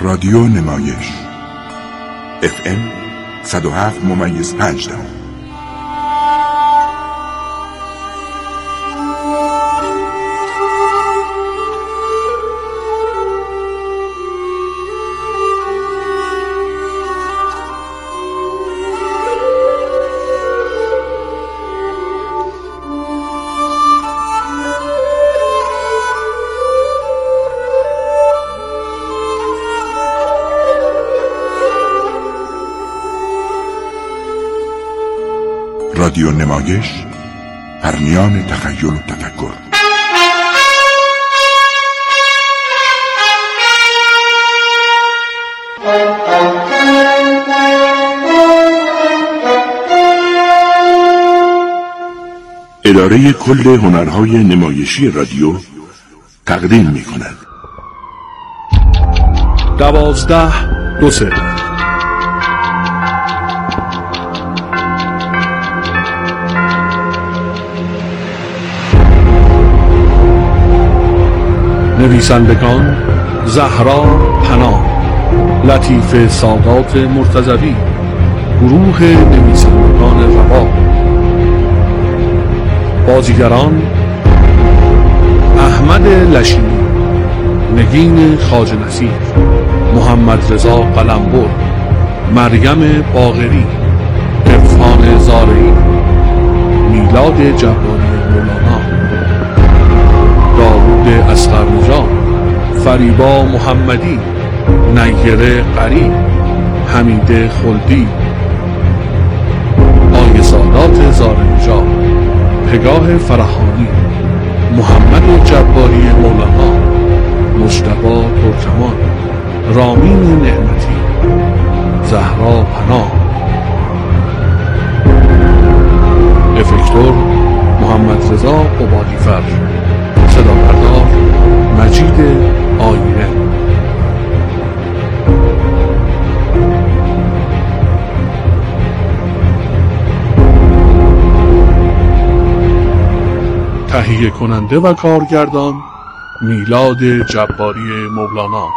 رادیو نمایش FM 107.5. رادیو نمایش، پرمیان تخیل و تفکر. اداره کل هنرهای نمایشی رادیو تقدیم می‌کند 12-2-3 نویسندگان: زهرا پناه، لطیفه سادات مرتضوی، گروه نویسندگان رباب. بازیگران: احمد لشینی، نگین خواجه نصیر، محمد رضا قلمبر، مریم باقری، عرفان زارعی، میلاد جباری مولانا، داوود اصغرنژاد، فریبا محمدی، نیره قری، حمیده خلدی، آیه سادات زارنژاد، پگاه فرحانی، محمد جباری مولانا، مجتبی ترکمان، رامین نعمتی، زهرا پناه. افکتور: محمد رضا قبادیفر. صدابردار: مجید آینه. تهیه کننده و کارگردان: میلاد جباری مولانا.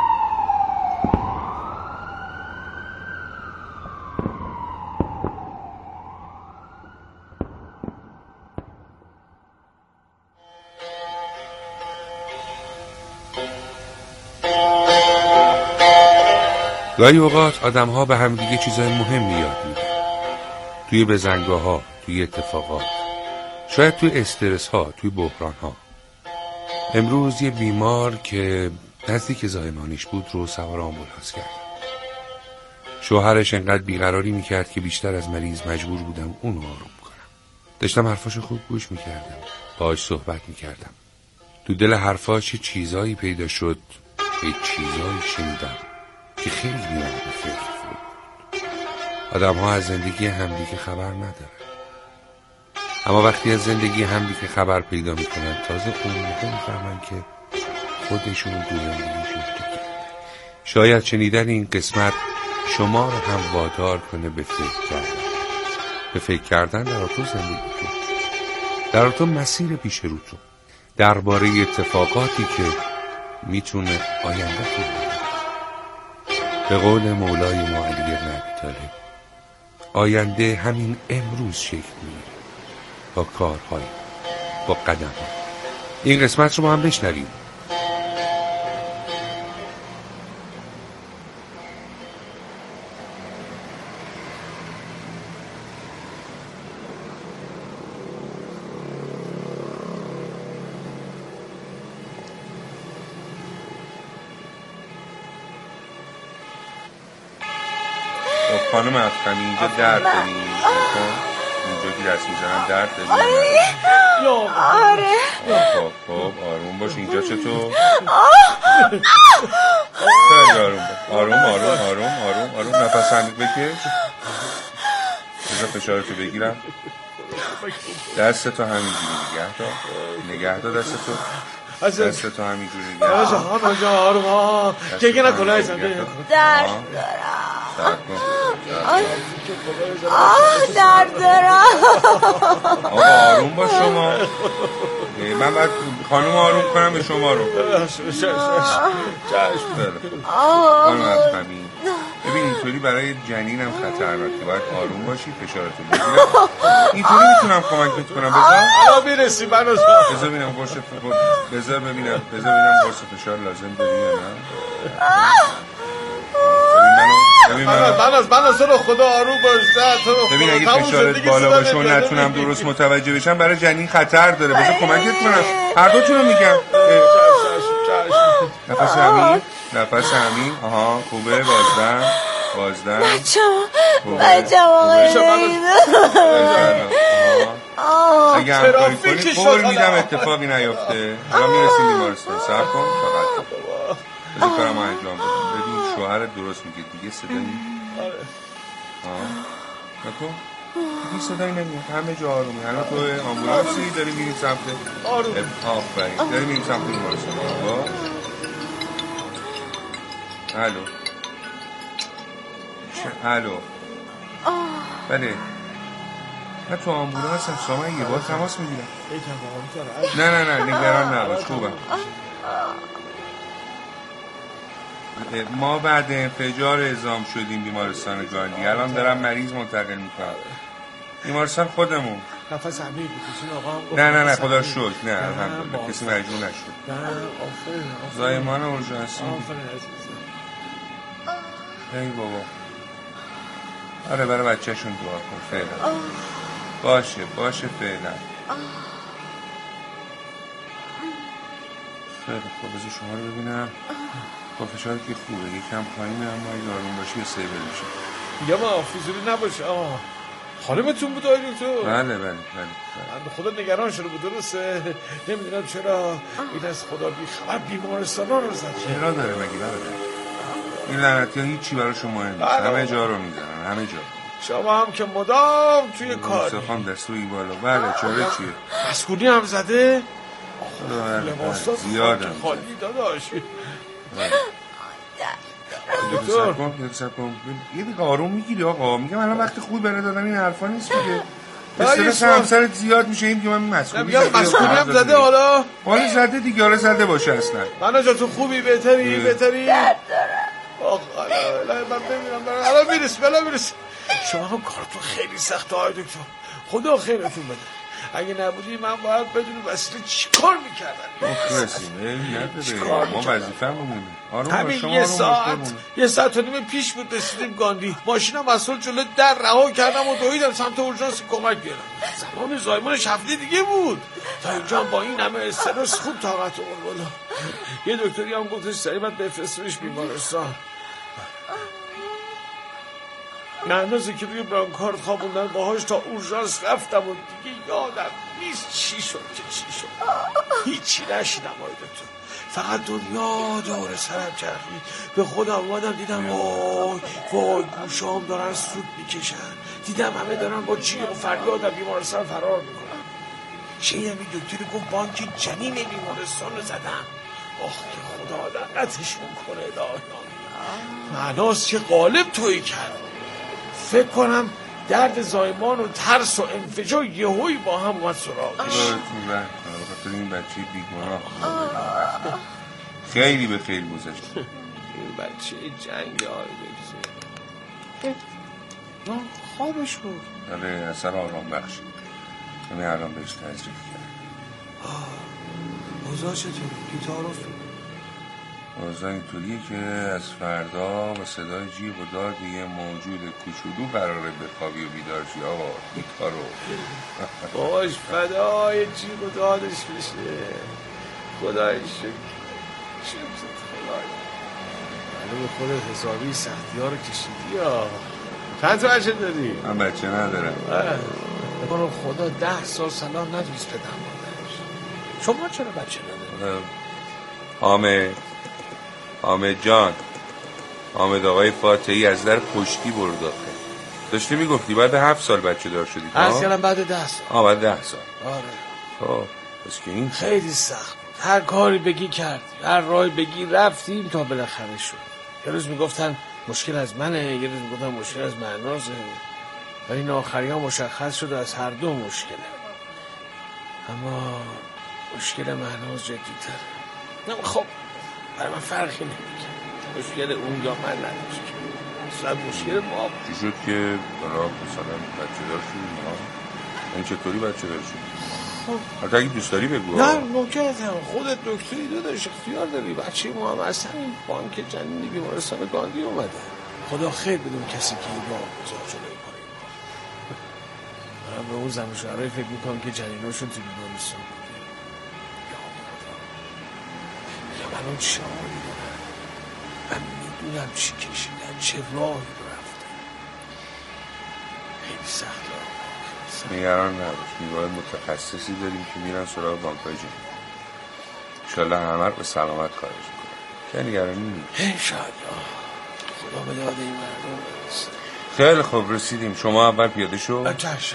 گاهی اوقات آدم ها به هم دیگه چیزای مهمی یاد میدن، توی بزنگاه ها، توی اتفاقات، شاید توی استرس ها، توی بحران ها. امروز یه بیمار که نزدیک زایمانیش بود رو سوار آمبولانس کرد. شوهرش انقدر بیقراری میکرد که بیشتر از مریض مجبور بودم اونو آروم کنم. داشتم حرفاشو خوب گوش میکردم، باهاش صحبت میکردم. تو دل حرفاش یه چیزایی پیدا شد، یه چیزایی شنیدم که خیلی میاد به فکر فرو برد. آدم ها از زندگی همدیگه خبر ندارن، اما وقتی از زندگی همدیگه خبر پیدا میکنن تازه اون موقع میفهمن که خودشون تو زندگیشون دیگه. شاید شنیدن این قسمت شما رو هم وادار کنه به فکر کردن. به فکر کردن در تو زندگیتون، در تو مسیر پیش روتون، درباره اتفاقاتی که میتونه آینده تو بگه. به قول مولای ما علی بن ابی طالب، آینده همین امروز شکل میگیره، با کارهای، با قدم‌ها. این قسمت رو ما هم بشنویم. خانم افخمی اینجا درد داریم، اینجا که دست میزنم درد داریم. آره. خب آروم باش. اینجا چطور؟ خیلی آروم باش. آروم نفس عمیق بکش. بذار فشارتو بگیرم. دستتو همینجوری نگه دار دستتو همینجوری نگه دار. آروم که نکنه ایسان درد درد دارم. آقا آروم باش شما. من باید خانم آروم کنم به شما رو. خانم افخمی ببین اینطوری برای جنینم خطرناکه، باید آروم باشی، فشارتون بگیرم. اینطوری میتونم کمکت کنم. الان میرسی بذار ببینم قرص بذار ببینم قرص فشار لازم داری یا نه. من از رو خدا آروم باش. ببین اگه فشارت بالا باشه و نتونم درست متوجه بشم برای جنین خطر داره. بذار کمکت کنم. هر دوتون رو میگم. نفس عمیق. آها خوبه. بازدم بچه آقای اگه همکاری کنید قول میدم اتفاقی نیفته. الان میرسیم بیمارستان. صبر کن فقط بذار کارمو انجام بدم. ببین شوهرت درست میگه دیگه صدایی نکن. دیگه صدایی نمیاد. همه جا آرومه. الان تو آمبولانسی داری میریم سمت آفرین داری میریم سمت بیمارستان. الو بله من تو آمبولانس هستم. یه بار تماس میگیرم. نه نگران نباش خوبم. ما بعد انفجار اعزام شدیم بیمارستان گاندی. الان دارم مریض منتقل میکنم بیمارستان خودمون. نفس عمیق بکشین آقا. نه خدا شکر. نه الحمدلله کسی مجبور نشد. زایمان اورژانسی. ای بابا. آره برای بچه‌شون دعا کن فعلا. باشه فعلا. خیلی خوب. بذار شما رو ببینم. با فشار که خوبه. یکم پایینه اما اگه آروم باشی استیبل میشه. یا ما فیزوری نباشه. خانمتون بود آقای دکتر؟ بله. من خدا نگران شده بود. درسته نمیدونم چرا این از خدا بی خبر بیمارستان رو زد. چرا داره مگه برادر؟ این لعنتی ها هیچی برای شما مهم نیست. همه جا رو میزنن. همه جا. شما هم که مدام توی کاری. مصطفی دستوری بالا. بله چاره چیه؟ مسکونی هم زده؟ لباسات زیادم خالی داداش. دکتر یه دیگه آروم میگیری آقا. میگم الان وقت خوبی برای دادن این حرفا نیست دیگه. استرس همسرت زیاد میشه. این که من مسکونی هم زده. حالا زده دیگه. حالا زده باشه اصلا. من جا تو خوبی بهتری درد دارم. من ببینم الان میرس. شما هم کارتون خیلی سخته آقای دکتر. خدا خیرتون بده. اگه نبودی من باید بدون وسیله چیکار میکردم. ما وظیفه‌مونه. همین یه ساعت و نیم پیش بود رسیدیم گاندی. ماشینم مسئول جلوی در رها کردم و دویدم سمت اورژانس کمک بیارم. زمان زایمانش هفته دیگه بود. تا اینجا با این همه استرس خوب طاقت آورد بالا. یه دکتری هم گفتش سریع باید بفرستیمش بیمارستان. مهنازی که روی برانکارد خوابوندن باهاش تا اورژانس رفتم و دیگه یادم نیست چی شد. هیچی نشیدم آقای دکتر. فقط دنیا دور سرم چرخید. به خودم اومدم دیدم وای گوشام دارن سود میکشن. دیدم همه دارن با جیغ و فریاد بیمارستان فرار میکنن. شنیدم این دکتری گفت بانک جنین بیمارستان رو زدم. که خدا لعنتشون کنه. مهناز که غالب تویی کرد. فکر کنم درد زایمان و ترس و انفجار یهویی با هم اومد سراغش. بخاطر این بچه بیگناه خیلی به خیلی گذشت. این بچه جنگ خوابش بود. آره اثر آرام بخشی. همه الان بهش تذریف کرد. اوضاع چطور؟ اوضاع اینطوریه که از فردا با صدای جیغ و داد یه موجود کوچولو قراره بخوابی و بیدار شی. آقا این کارو باش فدای جیغ و دادش بشه. خدای شکر خدای. معلوم خودت حسابی سختی ها رو کشیدی یا چند تا بچه داری؟ من بچه ندارم. بکنم خدا 10 سال صلاح ندوست بدم بادرش. شما چرا بچه نداری؟ حامد جان، حامد آقای فاتحی از در پشتی برد آخه. داشتی میگفتی بعد 7 سال بچه دار شدی. از کلم بعد 10 سال. بعد 10 سال. آره. خب بس که این خیلی سخت بود. هر کاری بگی کرد، هر راهی بگی رفتیم تا بالاخره شد. یه روز میگفتن مشکل از منه، یه روز میگفتن مشکل از مهنازه. ولی این آخری ها مشخص شد از هر دو مشکله. اما مشکل مهناز جدی‌تره. خب برای من فرقی نمیکنه، مشکل اون یا من نداشت، اصلا مشکل ما چی شد که برای مثلا بچه دار شدیم؟ این چطوری بچه دار شدیم؟ حتی اگه دوست داری بگو. نه نوکرتم، خودت دکتری داداش، اختیار داری. بچه ما هم از همین بانک جنینی بیمارستان گاندی اومده. خدا خیر بدون کسی که این راه بذار جلوی پای ما. من به اون زن و شوهرای فکر میکنم که جنیناشون تو بیمارستان بوده. یا من اون چه حالی دارن، من میدونم چی کشیدن، چه راهی رو رفتن. خیلی سخت نگران نباش، نیروهای متخصصی داریم که میرن سراغ بانک‌های جنین. انشالله همه رو به سلامت خارج میکنن، که نگرانی نیست. انشالله خدا به داد این مردم برسه. خیلی خوب رسیدیم، شما اول پیاده شو. چش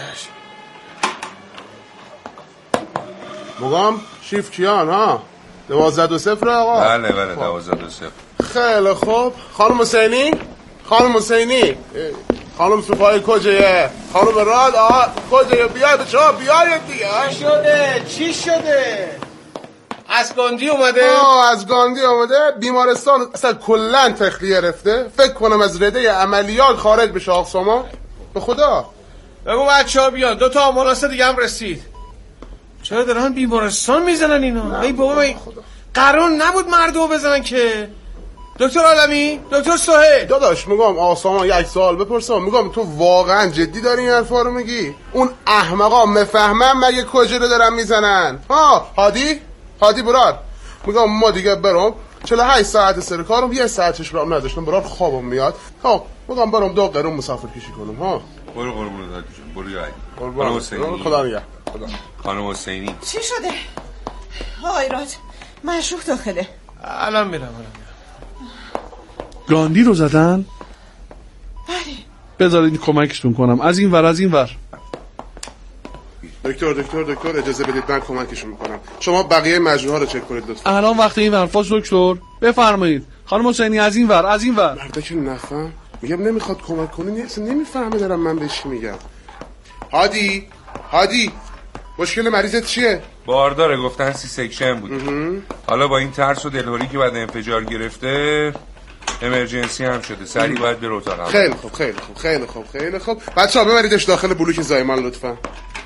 مقام شیف کیان ها 12-0 آقا. بله 12-0. خیلی خوب. خانم حسینی، خانم حسینی، خانم سوفای کجایه؟ خانم راد آقا کجایه؟ بیاید شما بیاید دیگه. چی شده؟ از گاندی اومده؟ از گاندی اومده. بیمارستان اصلا کلن تخلیه رفته. فکر کنم از رده عملیات خارج بشه آقا شما. به خدا بگو بچه ها بیان، 2 تا آمبولانس دیگه هم رسید. چرا دارن بیمارستان میزنن اینا؟ ای بابا قرار نبود مردو بزنن که. دکتر عالمی، دکتر سهیل. داداش میگم آسامان یک سوال بپرسم، میگم تو واقعا جدی داری این حرفا رو میگی؟ اون احمقا مفهمن مگه کجا رو دارن میزنن؟ هادی براد، میگم ما دیگه برم 48 ساعت سر کارم، 1 ساعتش برام نداشتم، برات خوابم میاد. میگم برم 2 قرون مسافر کشی کنم. برو قربون داد جون، برو یا خانم حسینی. خدا نگه. خانم حسینی چی شده؟ آقای راد مشروح داخله. الان میرم. گاندی رو زدن؟ بله. بذارید کمکتون کنم، از این ور. دکتر اجازه بدید من کمکشون میکنم. شما بقیه مجروحا رو چک کنید لطفا. الان وقت این ورفاست دکتر، بفرمایید. خانم حسینی از این ور. مردا که نفهم میگم نمیخواد کمک کنی، اصلا نمیفهمه دارم من بهش چی میگم. هادی مشکل مریضت چیه؟ بارداره، گفتن سی سکشن بود. حالا با این ترس و دلهوری که بعد انفجار گرفته امرجنسی هم شده، سریع باید به اتاق. خیلی خوب. بچه‌ها ببریدش داخل بلوک زایمان لطفا.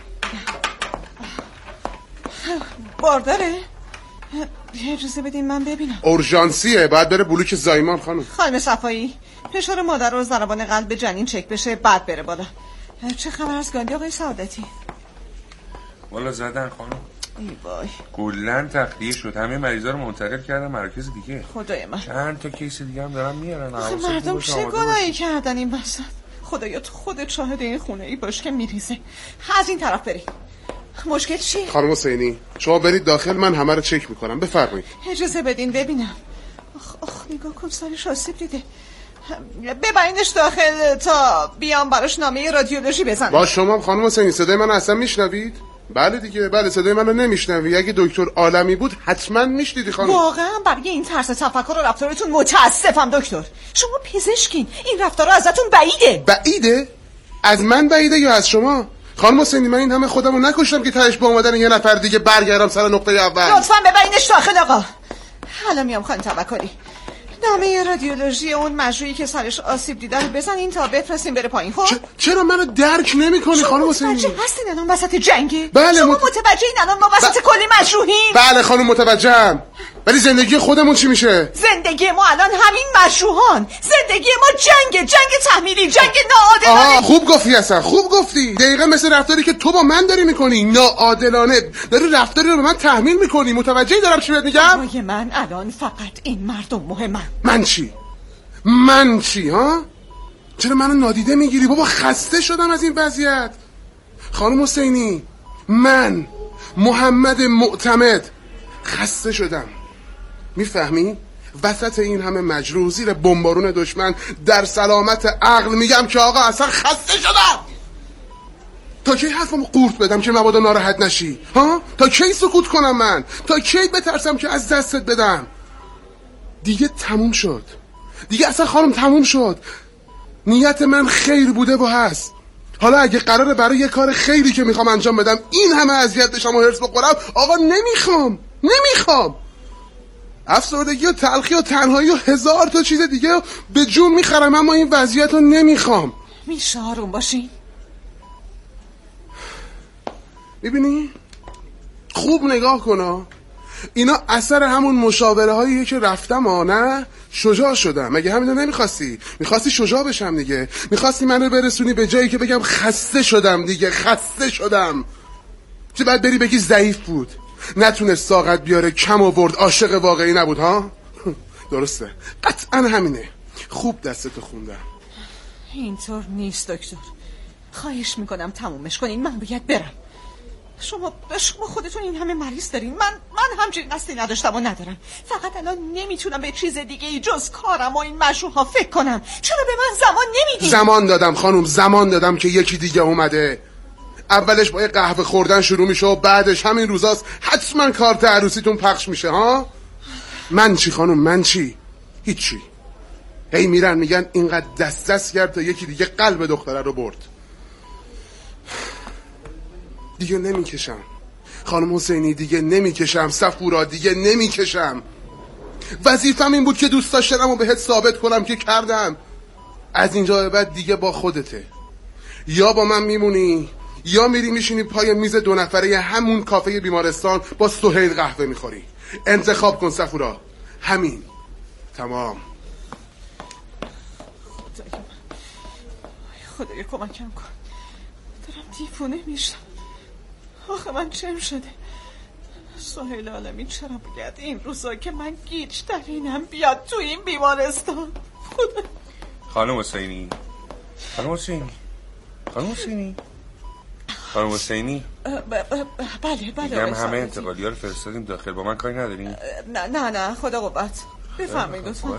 بارداره؟ اجازه بدین من ببینم. اورژانسیه، باید بره بلوک زایمان. خانم صفایی، فشار مادر و ضربان قلب جنین چک بشه بعد بره بالا. چه خبر از گاندی آقای سعادتی؟ والا زدن خانم. ای وای، کلن تخلیه شد، همه مریضا رو منتقل کردن مراکز دیگه. خدای من، چند تا کیس دیگه هم دارن میارن. مردم چه گناهی کردن این وسط؟ خدایا تو خودت شاهد این خونه ای باش که میریزه. از این طرف بری. مشکل چی؟ خانم حسینی شما برید داخل، من همه رو چک میکنم. بفرمایید. اجازه بدین ببینم. آخ نگاه کن، سرش آسیب دیده. ببرینش داخل تا بیام براش نامه رادیولوژی بزنم. با شما خانم حسینی صدای من اصلا میشنوید؟ بله دیگه، بله صدای منو نمیشنوی. اگه دکتر عالمی بود حتما میشنیدی خانم. واقعا برای این طرز تفکر و رفتارتون متاسفم دکتر. شما پزشکین، این رفتارا ازتون بعیده. بعیده؟ از من بعیده یا از شما؟ خانم حسینی من این همه خودمو نکشتم که تهش با اومدن یه نفر دیگه برگردم سر نقطه اول. لطفاً ببرینش داخل آقا. حالا میام خانم توکلی. نامه رادیولوژی اون مجروحی که سرش آسیب دیده رو بزنین تا بفرستین بره پایین. خب چرا منو درک نمیکنی خانم حسینی؟ متوجه هستین الان وسط جنگه؟ بله شما متوجه این الان ما وسط کلی مجروحیم؟ بله خانم متوجهم. ولی زندگی خودمون چی میشه؟ زندگی ما الان همین مجروحان. زندگی ما جنگ تحمیلی، جنگ ناعادلانه. خوب گفتی اصلا، خوب گفتی. دقیقا مثل رفتاری که تو با من داری میکنی، ناعادلانه. داری رفتاری رو به من تحمیل میکنی. متوجهی دارم چی بهت میگم؟ برای من الان فقط این مردم مهمن. من چی ها؟ چرا منو نادیده میگیری؟ بابا خسته شدم از این وضعیت. خانم حسینی من محمد معتمد خسته شدم. میفهمی؟ وسط این همه مجروح زیر بمبارون دشمن در سلامت عقل میگم که آقا اصلا خسته شدم. تا کی حرفمو قورت بدم که مبادا ناراحت نشی؟ ها؟ تا کی سکوت کنم من؟ تا کی بترسم که از دستت بدم؟ دیگه تموم شد. دیگه اصلا خانم تموم شد. نیت من خیر بوده و هست. حالا اگه قراره برای یه کار خیلی که میخوام انجام بدم این همه اذیت بشم و هرس بخورم، آقا نمیخوام. افسردگی و تلخی و تنهایی و 1000 تا چیز دیگه به جون میخرم، اما این وضعیت رو نمیخوام. میشه آروم باشین؟ میبینی؟ خوب نگاه کن، اینا اثر همون مشاوره هاییه که رفتم نه شجاع شدم. مگه همینو نمیخواستی؟ میخواستی شجاع بشم دیگه، میخواستی منو برسونی به جایی که بگم خسته شدم دیگه، خسته شدم. چه بعد بری بگی ضعیف بود، نتونست طاقت بیاره، کم آورد، عاشق واقعی نبود ها؟ درسته، قطعا همینه. خوب دستتو خوندم. اینطور نیست دکتر، خواهش میکنم تمومش کنین، من باید برم. شما خودتون این همه مریض دارین، من همچین قصدی نداشتم و ندارم. فقط الان نمیتونم به چیز دیگه ای جز کارم و این مشروع ها فکر کنم. چرا به من زمان نمیدین؟ زمان دادم خانم، زمان دادم که یکی دیگه اومده. اولش با یه قهوه خوردن شروع میشه و بعدش همین روزاست حتما کارت عروسیتون پخش میشه ها. من چی خانم؟ من چی؟ هیچی. هی میرن میگن اینقدر دست کرد تا یکی دیگه قلب دختره رو برد. دیگه نمیکشم خانم حسینی، دیگه نمیکشم. صفورا دیگه نمیکشم. وظیفم این بود که دوست داشتم و بهت ثابت کنم که کردم. از اینجا به بعد دیگه با خودته، یا با من میمونی یا میری میشینی پای میز 2 نفره همون کافه بیمارستان با سهیل قهوه میخوری. انتخاب کن صفورا، همین. تمام. خدایا کمکم کن، دارم دیوونه میشم. آخه من چم شده؟ سهیل عالمی چرا باید این روزا که من گیج ترینم بیاد تو این بیمارستان؟ خدا. خانم حسینی بله میگم همه انتقالی ها رو فرستادیم داخل، با من کاری نداریم؟ نه خدا قوت. بفرمایید لطفا.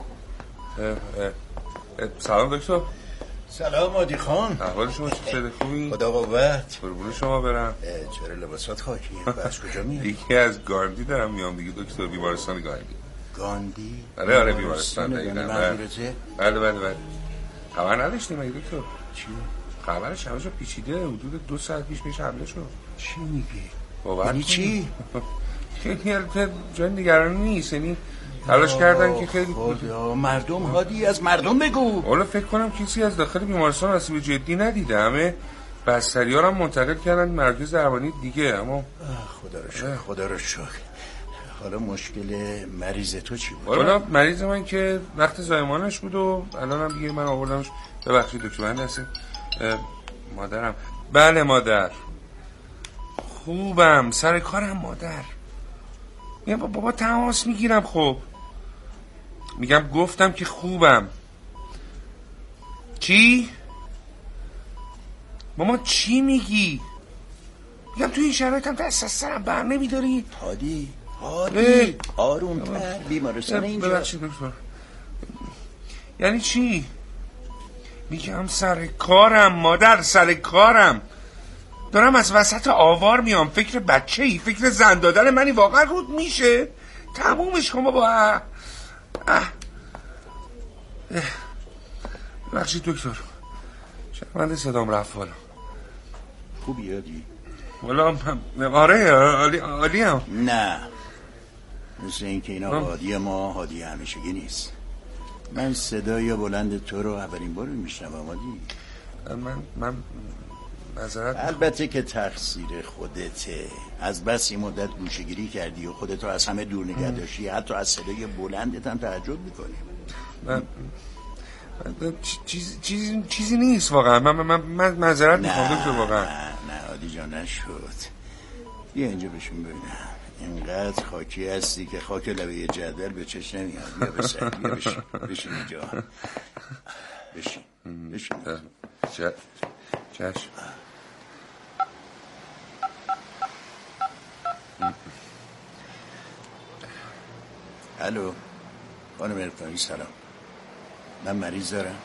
سلام دکتر. سلام عادی خان، احوال شما چطوره؟ خوبی؟ خدا قوت. قربون شما برم. چرا لباسات خاکیه؟ از کجا میاد؟ یکی از گاندی دارم میام دیگه دکتر، بیمارستان گاندی. گاندی؟ آره بیمارستان دقیقاً. بله خبر نداشتیم مگه دکتر؟ چی؟ خبرش همه جا پیچیده، حدود 2 ساعت پیش حمله شد. چی میگی؟ یعنی چی؟ جای نگرانی نیست، یعنی تلاش کردن که خیلی خدا مردم هادی، از مردم بگو. حالا فکر کنم کسی از داخل بیمارستان آسیب جدی ندیده، همه بستری‌ها رو هم منتقل کردن مرکز درمانی دیگه. اما خدا رو شکر. حالا مشکل مریض تو چی بود؟ حالا مریض من که وقت زایمانش بود و الانم دیگه من آوردمش. ببخشید دکتر من هستیم. مادرم. بله مادر خوبم، سر کارم مادر. میگم بابا تماس میگیرم. خب میگم گفتم که خوبم. چی؟ ماما چی میگی؟ میگم تو این شرایطم دست از سرم بر نمیداری؟ هادی آروم‌تر، بیمارستان اینجا. ببخشید دکتر. یعنی چی؟ میگم سر کارم مادر، سر کارم. دارم از وسط آوار میام. فکر بچه‌ای، فکر زن دادن منی واقعا رود میشه؟ تمومش کن بابا. ببخشید دکتر، شرمنده صدام رفت. حالا خوبی یادی؟ والا آره عالی هم. نه مثل این که اینا هادی ما هادی همیشگی نیست. من صدای بلند تو رو اولین بار میشنوم هادی. من معذرت. البته که تقصیر خودته، از بس این مدت گوشه‌گیری کردی و خودتو از همه دور نگه داشتی، حتی از صدای بلندت هم تعجب میکنی. چیزی نیست واقعا. من معذرت میخوام دکتر واقعا. نه عادی جان نشد. بیا اینجا بشین ببینم. اینقدر خاکی هستی که خاک لبه جدول به چشم نمیاد. بیا بسر، بیا بشین اینجا. بشین. چشم. الو خانم ارفانی، سلام. من مریض دارم.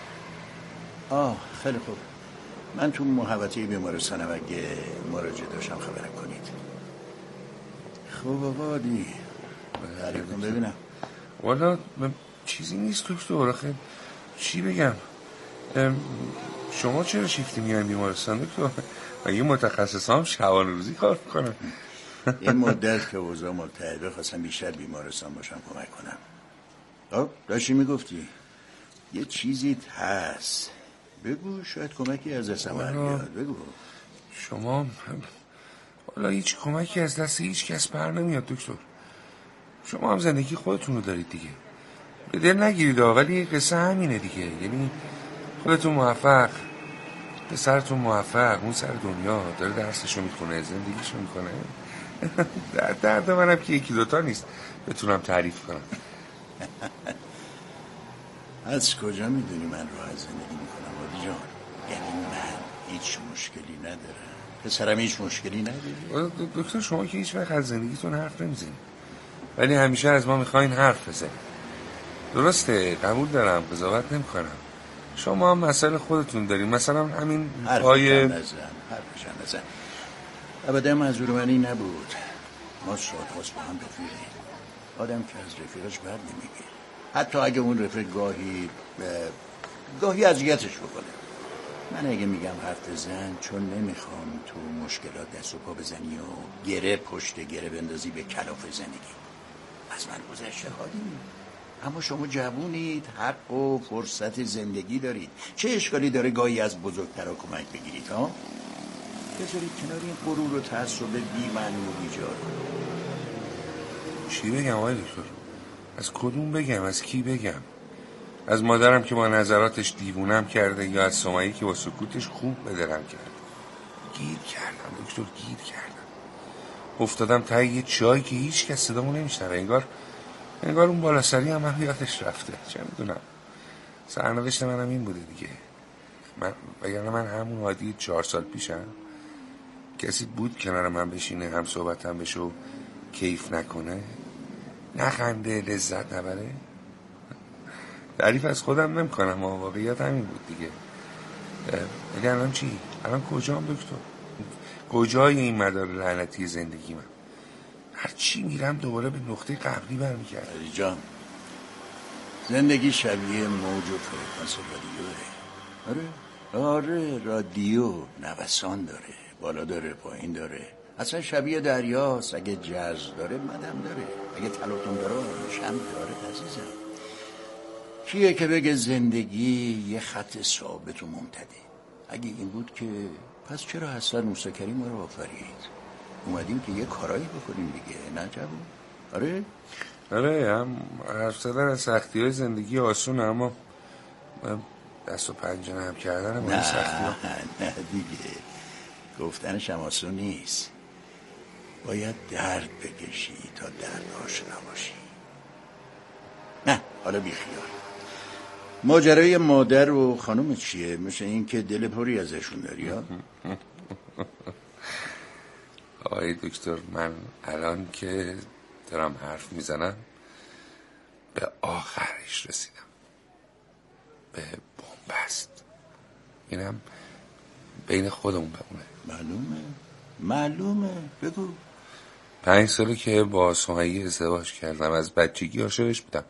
خیلی خوب. من تو محوطه بیمارستانم، اگه مراجعه داشتم خبرم کنید. خوب آبادی تعریف کن ببینم. والا چیزی نیست دکتر. آخه چی بگم؟ شما چرا شیفتی میان بیمارستان دکتر؟ مگه متخصصام شبانه روزی کار میکنن؟ یه مدت که اوضاع متحده خواستم بیشتر بیمارستان باشم کمک کنم. خب داشتی میگفتی یه چیزی هست، بگو شاید کمکی از دست من بیاد. بگو. شما والا هیچ کمکی از دست هیچ کس بر نمیاد دکتر. شما هم زندگی خودتون رو دارید دیگه، به دل نگیرید. ولی قصه همینه دیگه، یعنی خودتون موفق، پسرتون موفق، اون سر دنیا داره درسشو میخونه، زندگیشو میکنه. درد منم که یکی دوتا نیست بتونم تعریف کنم. از کجا میدونی من راحت زندگی میکنم عادی جان؟ یعنی من هیچ مشکلی ندارم، پسرم هیچ مشکلی نداره. دکتر شما که هیچ وقت از زندگیتون حرف نمیزنید، ولی همیشه از ما میخواین حرف بزنید. درسته، قبول دارم، قضاوت نمیکنم. شما هم مسائل خودتون دارین، مثلا همین حرفشان نزن. ابدا منظور من این نبود. ما سالهاست با هم رفیقیم. آدم که از رفیقش بر نمیگه، حتی اگه اون رفیق گاهی اذیتش بکنه. من اگه میگم حرف بزن چون نمیخوام تو مشکلات دست و پا بزنی و گره پشت گره بندازی به کلاف زندگی. از من گذشته حالیم، اما شما جوونید، حق و فرصت زندگی دارید. چه اشکالی داره گاهی از بزرگترها کمک بگیرید ها؟ بذارید کنار این غرور و تعصب بی‌معنی و بیجار. چی بگم آقای دکتر؟ از کدوم بگم؟ از کی بگم؟ از مادرم که با نظراتش دیوونم کرده، یا از سمیه‌ای که با سکوتش خوب به دلم کرد؟ گیر کردم دکتر، گیر کردم. افتادم ته یه چای که هیچ کس صدامو نمیشنوه. انگار اون بالا سری هم یادش رفته. چه میدونم، سرنوشت منم این بوده دیگه. وگرنه من همون عادی 4 سال پیشم کسی بود کنار من بشینه، هم صحبتم بشه و کیف نکنه، نخنده، لذت نبره؟ تعریف از خودم نمیکنم، واقعیت همین بود دیگه. ولی الان چی؟ الان کجام دکتر؟ کجای این مدار لعنتی زندگی من؟ هر چی میرم دوباره به نقطه قبلی برمیگردم. علی جان، زندگی شبیه موج و فرکانس رادیوه. آره رادیو نوسان داره، بالا داره، پایین داره. اصلا شبیه دریاست، اگه جز داره مدم داره، اگه تلاطم داره شم داره. عزیزم کیه که بگه زندگی یه خط ثابت و ممتده؟ اگه این بود که پس چرا حسن موسی کریم ما رو آفرید؟ اومدیم که یه کارایی بکنیم دیگه، نه جوون؟ آره هم حرف زدن از سختی‌های زندگی آسونه، اما دست و پنجه نرم کردن با این سختی‌ها نه دیگه، گفتنش هم آسون نیست. باید درد بکشی تا درد آشنا باشی. نه حالا بیخیال. ماجرای مادر و خانم چیه؟ مثل این که دل پری ازشون داری ها؟ آقای دکتر، من الان که دارم حرف میزنم به آخرش رسیدم، به بنبست. اینم بین خودمون بمونه. معلومه بگو. 5 ساله که با سمیه ازدواج کردم، از بچگی عاشقش بودم.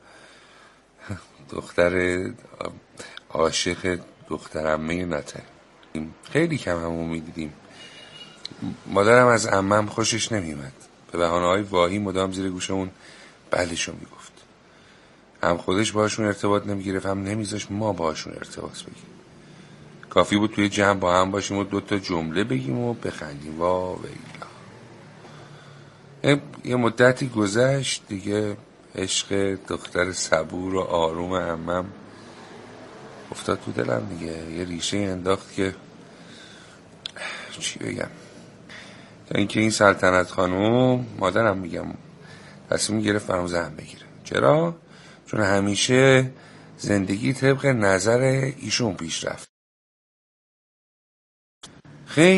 دختر عاشق دختر عمه نته. خیلی کم همون میدیدیم. مادرم از عمم خوشش نمیومد، به بهانه‌های واهی مدام زیر گوشمون بلشو میگفت. هم خودش باهاشون ارتباط نمیگرفت، هم نمیذاش ما باهاشون ارتباط بگیریم. کافی بود توی جمع با هم باشیم و 2 جمله بگیم و بخندیم. وا ویلا. یه مدتی گذشت دیگه، عشق دختر صبور و آروم عمم افتاد تو دلم دیگه. یه ریشه انداخت که چی بگم، تا اینکه این سلطنت خانم، مادرم میگم، تصمیم گرفت برام زن بگیره. چرا؟ چون همیشه زندگی طبق نظر ایشون پیش رفت. خیلی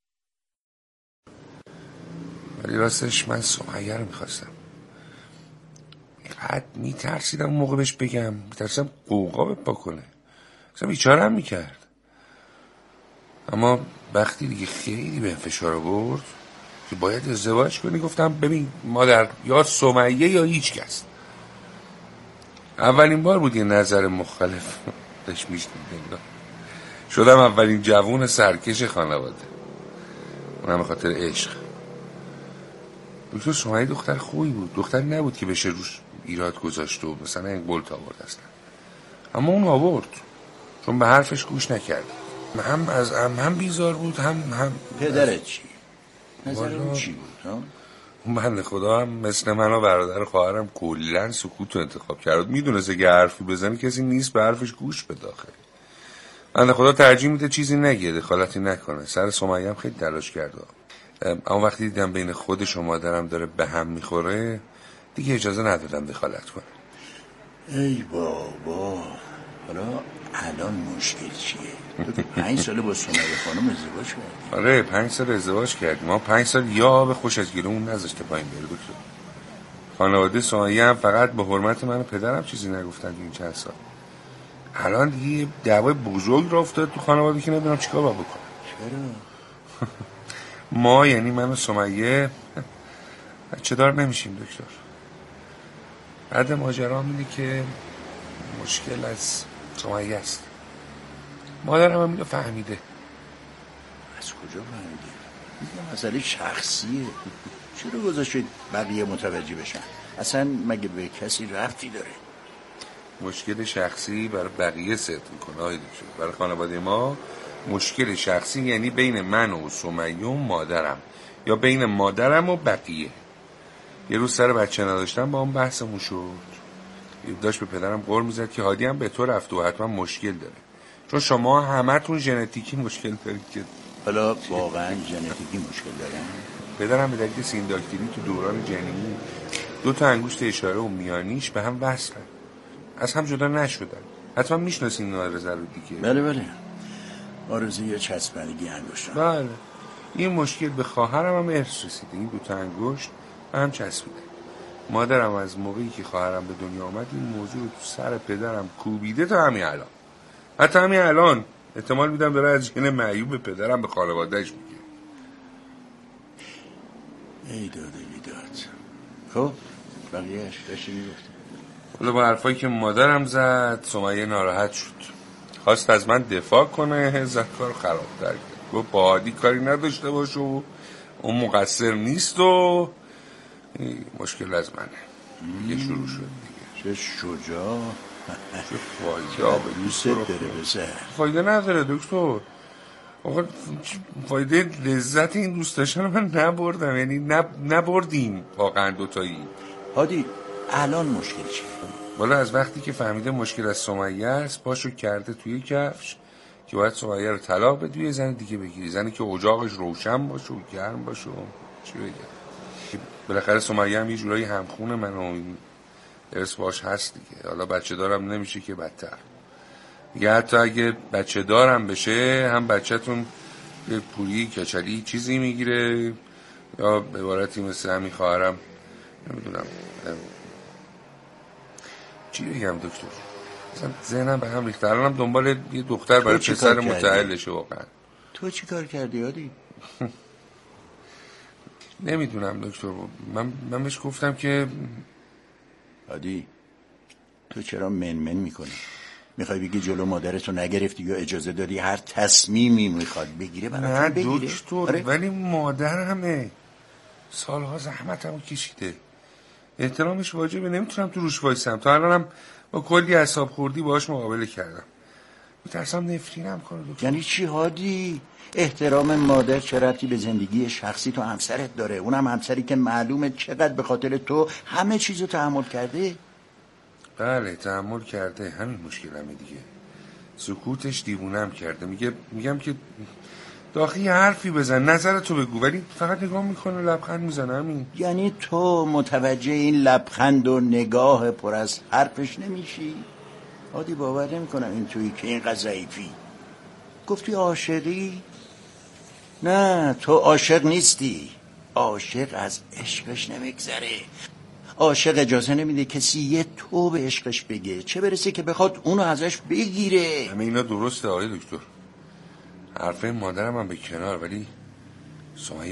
ولی راستش من سمیه رو میخواستم. اینقدر میترسیدم اون موقع بهش بگم، میترسیدم قوقا بپا کنه، اصلا بیچارم میکرد. اما وقتی دیگه خیلی به فشار برد که باید ازدواج کنی، گفتم ببین مادر، یا سمیه یا هیچ کس. اولین بار بود یه نظر مختلف داشت میشنید. شدم اولین جوون سرکش خانواده، اونم به خاطر عشق. دکتر سمیه دختر خوبی بود، دختری نبود که بشه روش ایراد گذاشت و مثلا این بولت آورد اصلا. اما اون آورد چون به حرفش گوش نکرد. هم از هم بیزار بود هم پدرت چی؟ نظر اون چی بود؟ اون بنده خدا هم مثل من و برادر و خواهرم کلاً سکوت رو انتخاب کرد. میدونست اگه حرفی بزنه کسی نیست به حرفش گوش بده. بنده خدا ترجیح میده چیزی نگه، دخالتی نکنه. سر سمیه هم خیلی تلاش کرده، اما وقتی دیدم بین خودش و مادرم داره به هم میخوره دیگه اجازه ندادم دخالت کنه. ای بابا، حالا الان مشکل چیه؟ تو 5 ساله با سمیه خانم ازدواج کردی؟ آره 5 سال ازدواج کردیم. ما 5 سال یا آب خوش از گیرمون نذاشته پایین بره دکتر. خانواده سمیه هم فقط به حرمت من و پدرم چیزی نگفتن این چند سال. الان دیگه دعوای بزرگ را افتاد تو خانواده که نمیدونم چیکار باید بکنم. چرا؟ ما یعنی من و سمیه بچه دار نمیشیم دکتر. بعد ماجرا اینه که مشکل از سمیه است. مادرم هم اینو فهمیده. از کجا فهمیده؟ این مسئله شخصیه. چرا گذاشتید بقیه متوجه بشن؟ اصلا مگه به کسی ربطی داره؟ مشکل شخصی برای بقیه ست میکنه آقای دکتر. برای خانواده ما مشکل شخصی یعنی بین من و سمیه و مادرم، یا بین مادرم و بقیه. یه روز سر بچه نداشتم با اون بحثمون شد. داشت به پدرم قول میزد که هادی هم به تو رفته و حتما مشکل داره، چون شما همتون ژنتیکی مشکل دارید. که حالا واقعا ژنتیکی مشکل دارن؟ پدرم به دلیل سینداکتیلی تو دوران جنینی 2 انگشت اشاره و میانیش به هم وصلن، از هم جدا نشدن. حتما میشناسین این آرزه رو دیگه. بله آرزه یا چسبندگی انگشتان. بله. این مشکل به خواهرم هم ارث رسیده. این 2 انگشت به هم چسبیده. مادرم از موقعی که خواهرم به دنیا آمد این موضوع رو تو سر پدرم کوبیده تا همین الان. حتی همین الان احتمال میدم داره از ژن معیوب پدرم به خانواده‌اش میگه. ای داد ای داد. خب بقیه‌اش داشتی میگفتی؟ حالا با حرفایی که مادرم زد سمیه ناراحت شد، خواست از من دفاع کنه، زد کار خراب‌تر کرد. گفت با هادی کاری نداشته باش و اون مقصر نیست و مشکل از منه. دیگه شروع شد دیگه. چه شجاع. چه فایده به دوست داره بزر. فایده نداره دکتر. آقا فایده لذت این دوست داشتن رو من نبردم، یعنی نبردیم واقعا دوتایی. هادی الان مشکل چیه؟ والا از وقتی که فهمیده مشکل از سمیه است پاشو کرده توی کفش که باید سمیه رو طلاق بده، یه زن دیگه بگیری، زنی که اجاقش روشن باشه و گرم باشه. چی بگم، بالاخره سمیه هم یه جورایی همخون من و این ارث باش هست دیگه. حالا بچه دارم نمیشه که بدتر دیگه. حتی اگه بچه دارم بشه هم بچه‌تون یه پولی کچلی چیزی میگیره، یا به عبارتی مثل همین خواهرم نمیدونم چی بگم دکتر. مثلا ذهنم به هم ریخته. الانم دنبال یه دختر برای پسر متعلشه. واقعا تو چی کار کردی هادی؟ نمیدونم دکتر. من بهش گفتم که هادی تو چرا منمن میکنی؟ میخوای بگی جلو مادرتو نگرفتی یا اجازه دادی هر تصمیمی میخواد بگیره براتون بگیره؟ نه دکتر ولی مادرمه، سالها زحمتمو کشیده، احترامش واجبه، نمیتونم تو روش وایسم. تا الانم با کلی اعصاب خوردی باهاش مقابله کردم، میترسم نفرینم کنه دکتر. یعنی چی هادی؟ احترام مادر چه ربطی به زندگی شخصی تو همسرت داره؟ اونم همسری که معلومه چقدر به خاطر تو همه چیزو تحمل کرده. بله تحمل کرده، همین مشکلمه دیگه. سکوتش دیوونم کرده. میگم که داخلی حرفی بزن، نظرتو بگو، ولی فقط نگاه میکنه لبخند میزنه. همین. یعنی تو متوجه این لبخند و نگاه پر از حرفش نمیشی؟ عادی باور نمیکنم این تویی که اینقدر ضعیفی. گفتی عاشقی؟ نه تو عاشق نیستی. عاشق از عشقش نمیگذره. عاشق اجازه نمیده کسی یه تو به عشقش بگه، چه برسه که بخواد اونو ازش بگیره. همه اینا درسته آقای دکتر، حرفه مادرم هم به کنار، ولی سمیه